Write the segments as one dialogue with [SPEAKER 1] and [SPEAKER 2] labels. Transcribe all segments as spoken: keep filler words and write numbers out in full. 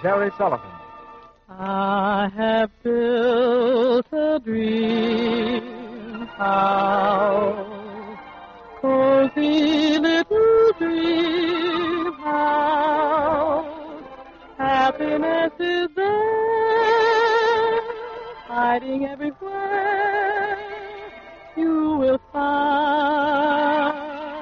[SPEAKER 1] Jerry Sullivan.
[SPEAKER 2] I have built a dream house, cozy little dream house. Happiness is there, hiding everywhere. You will find.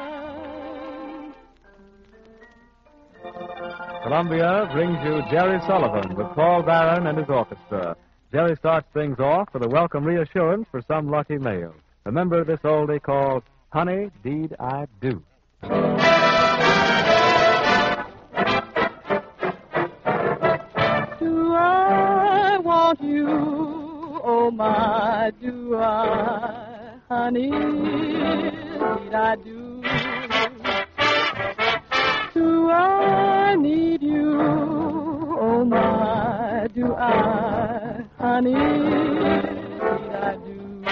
[SPEAKER 1] Columbia brings you Jerry Sullivan with Paul Barron and his orchestra. Jerry starts things off with a welcome reassurance for some lucky male. Remember this oldie called Honey, Deed I Do.
[SPEAKER 2] Do I want you? Oh my, do I? Honey, deed I do. Do I need you? Oh my, do I? Honey, deed I do.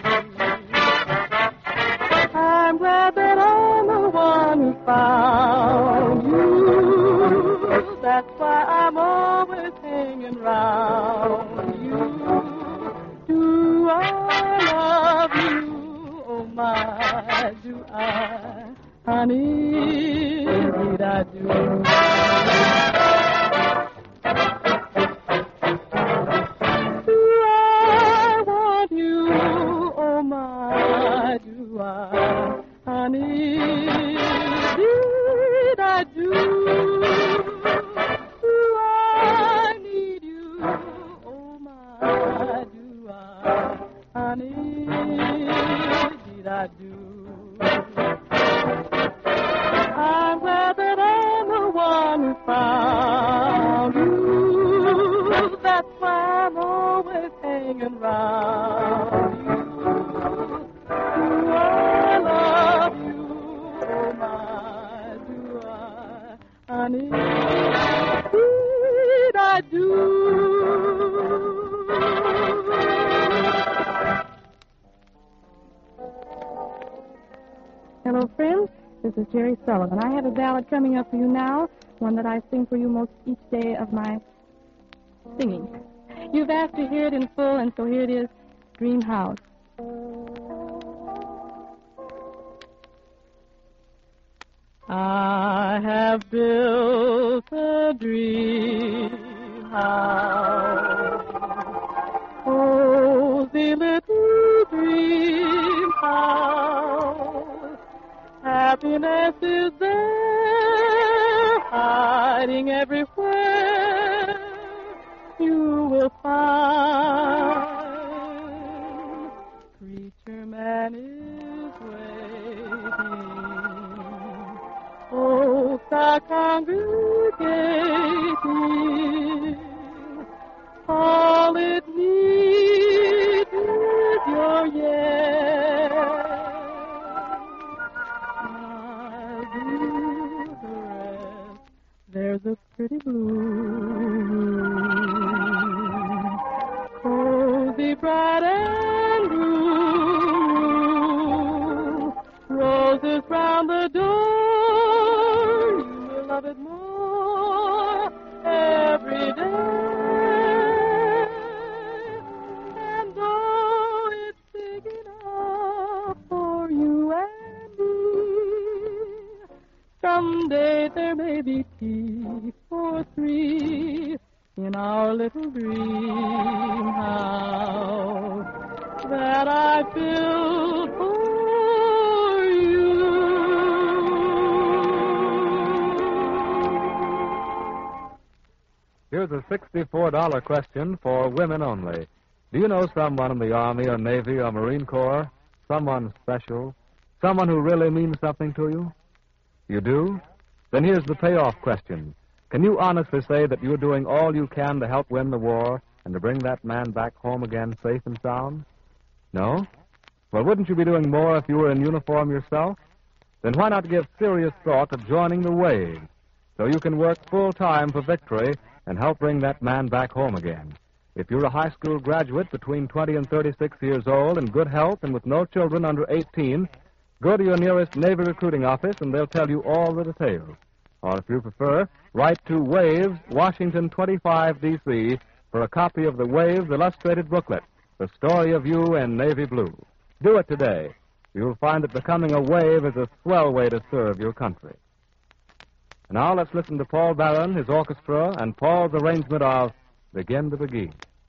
[SPEAKER 2] I'm glad that I'm the one who found you. That's why I'm always hanging round you. Do I love you? Oh my, do I? Honey, did I do? Do I want you? Oh my, do I? Honey, did I do? Do I need you? Oh my, do I? Honey, did I do? I'm glad that I'm the one who found you. That's why I'm always hanging round you. Do I love you? Oh my, do I? Honey, did I do?
[SPEAKER 3] Hello, friends. This is Jerry Sullivan. I have a ballad coming up for you now, one that I sing for you most each day of my singing. You've asked to hear it in full, and so here it is, Dream House.
[SPEAKER 2] I have built a dream house, cozy little dream house. Happiness is there, hiding everywhere. You will find creature man is waiting. Folks are congregating. All it needs is your yes. I'll do the rest. There's a pretty blue room, cozy, bright and blue. Roses round the door. You will love it more every day. And though it's big enough for you and me, someday there may be tea for three in our little dream house that I built for you.
[SPEAKER 1] Here's a sixty-four dollar question for women only. Do you know someone in the Army or Navy or Marine Corps? Someone special? Someone who really means something to you? You do? Then here's the payoff question. Can you honestly say that you're doing all you can to help win the war and to bring that man back home again safe and sound? No? Well, wouldn't you be doing more if you were in uniform yourself? Then why not give serious thought to joining the Wave so you can work full time for victory and help bring that man back home again? If you're a high school graduate between twenty and thirty-six years old in good health and with no children under eighteen, go to your nearest Navy recruiting office and they'll tell you all the details. Or if you prefer, write to Waves, Washington twenty-five, D C, for a copy of the Waves Illustrated Booklet, The Story of You in Navy Blue. Do it today. You'll find that becoming a wave is a swell way to serve your country. Now let's listen to Paul Barron, his orchestra, and Paul's arrangement of Begin to Begin.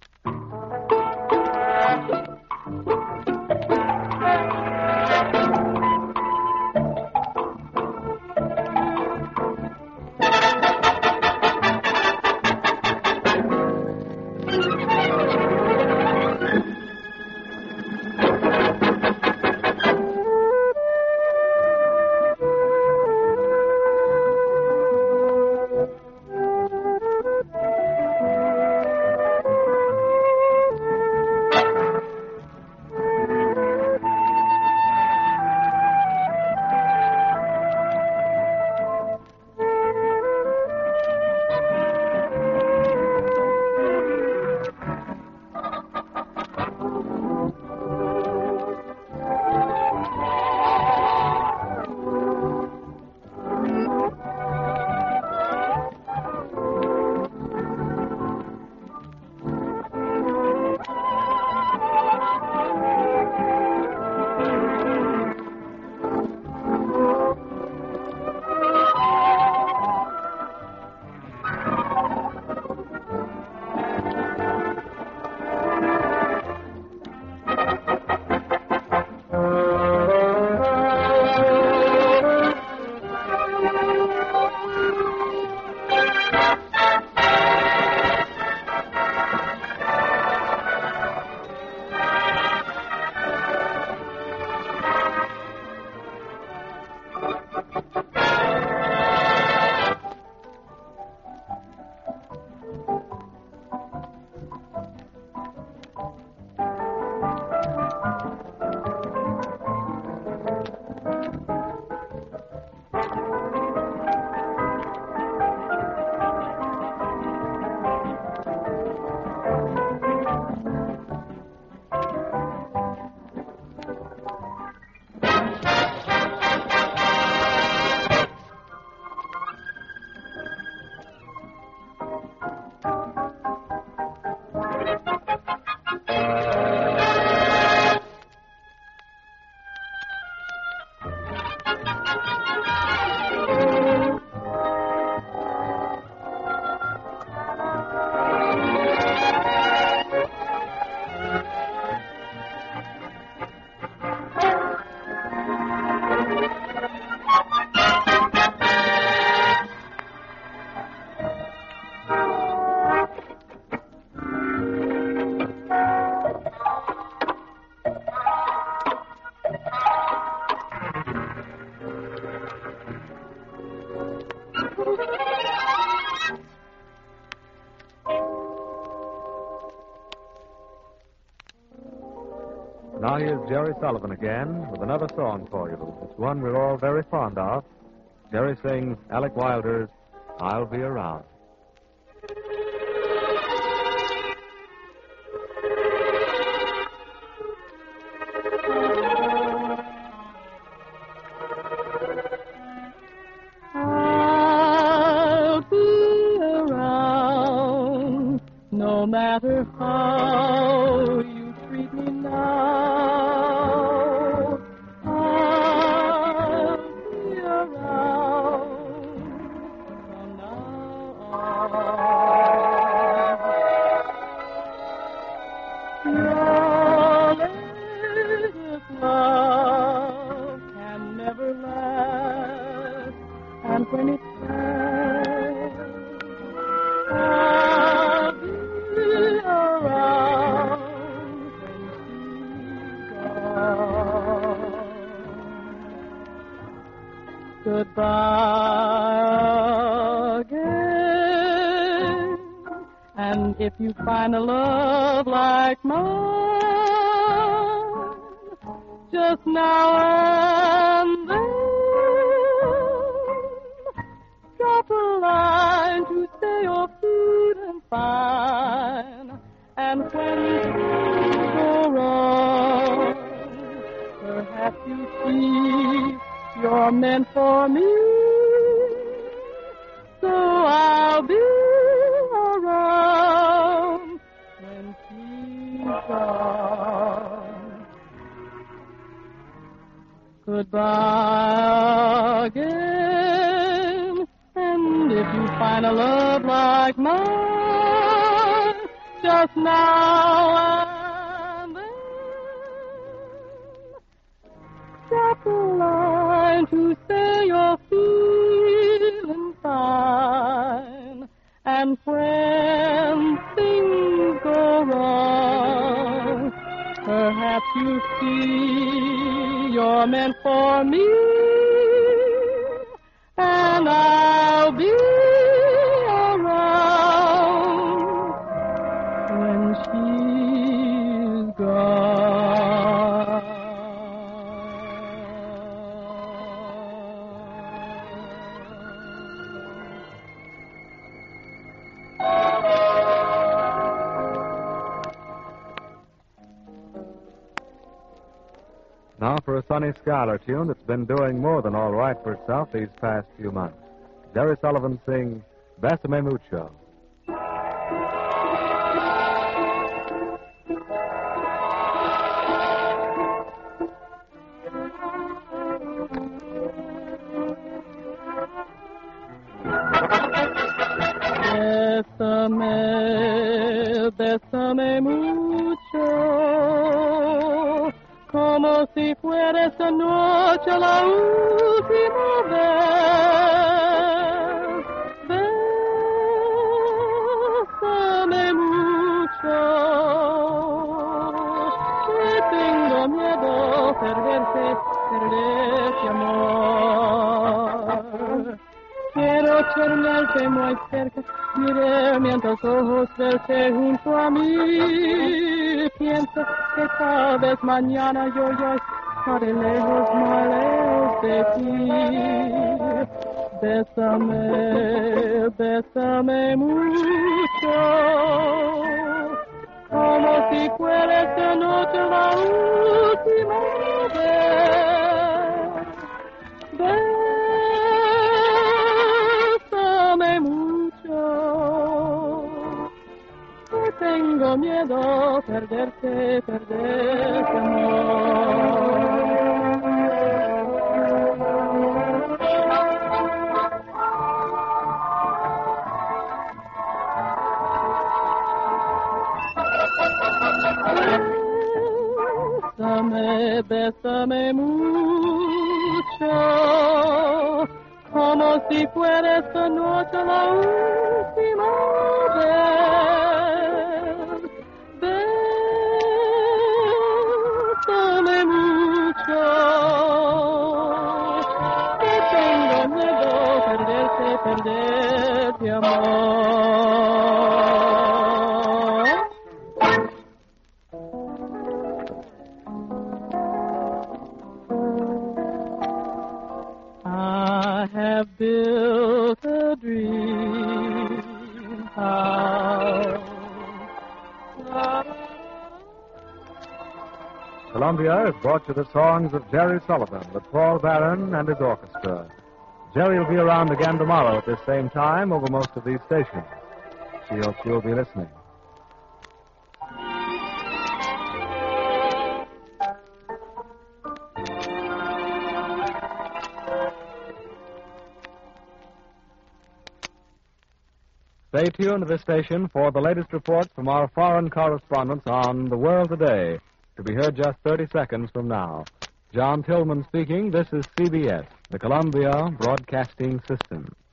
[SPEAKER 1] Now here's Jerry Sullivan again with another song for you. It's one we're all very fond of. Jerry sings Alec Wilder's I'll Be Around.
[SPEAKER 2] I'll be around no matter how you treat me now. I'll be around from now on. Your latest love can never last, and when it's past, I'll be around when she's gone. Goodbye again, and if you find a love like mine, just now and then, drop a line to say you're feeling fine. And when things go wrong, perhaps you see you're meant for me. I'll be around when she's gone. Goodbye again, and if you find a love like mine, just now and then, drop a line to say you're feeling fine. And when things go wrong, perhaps you see you're meant for me, and I'll be around when she's gone.
[SPEAKER 1] Now for a Sonny Skylar tune that's been doing more than all right for itself these past few months. Jerry Sullivan sings Besame Mucho.
[SPEAKER 2] Bésame, bésame mucho, como si fuera esta noche la última vez. Bésame mucho, que tengo miedo perderte, perderte amor. Quiero tenerte muy cerca, mire mientras ojos verte junto a mí. Pienso que tal vez mañana yo ya estaré lejos, más lejos de ti. Bésame, bésame mucho, como si fuera esta noche la última vez. Bésame mucho, que tengo miedo perderte, perderte amor. Bésame, bésame mucho, como si fuera esta noche la última vez. Bésame mucho, que tengo miedo perderte, perderte amor. I have built a dream house.
[SPEAKER 1] Columbia has brought you the songs of Jerry Sullivan with Paul Barron and his orchestra. Jerry will be around again tomorrow at this same time over most of these stations. She hopes you'll be listening. Stay tuned to this station for the latest reports from our foreign correspondents on the world today, to be heard just thirty seconds from now. John Tillman speaking. This is C B S, the Columbia Broadcasting System.